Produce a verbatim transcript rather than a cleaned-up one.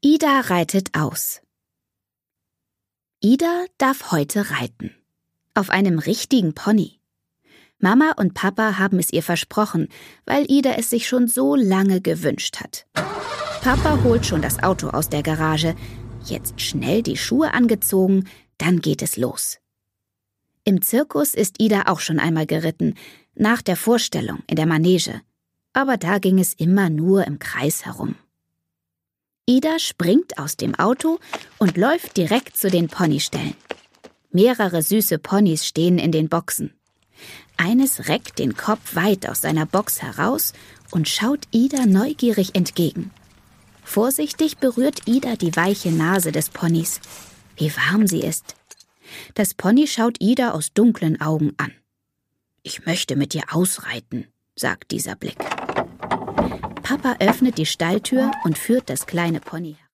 Ida reitet aus. Ida darf heute reiten. Auf einem richtigen Pony. Mama und Papa haben es ihr versprochen, weil Ida es sich schon so lange gewünscht hat. Papa holt schon das Auto aus der Garage. Jetzt schnell die Schuhe angezogen, dann geht es los. Im Zirkus ist Ida auch schon einmal geritten, nach der Vorstellung in der Manege. Aber da ging es immer nur im Kreis herum. Ida springt aus dem Auto und läuft direkt zu den Ponyställen. Mehrere süße Ponys stehen in den Boxen. Eines reckt den Kopf weit aus seiner Box heraus und schaut Ida neugierig entgegen. Vorsichtig berührt Ida die weiche Nase des Ponys. Wie warm sie ist. Das Pony schaut Ida aus dunklen Augen an. »Ich möchte mit dir ausreiten«, sagt dieser Blick. Papa öffnet die Stalltür und führt das kleine Pony.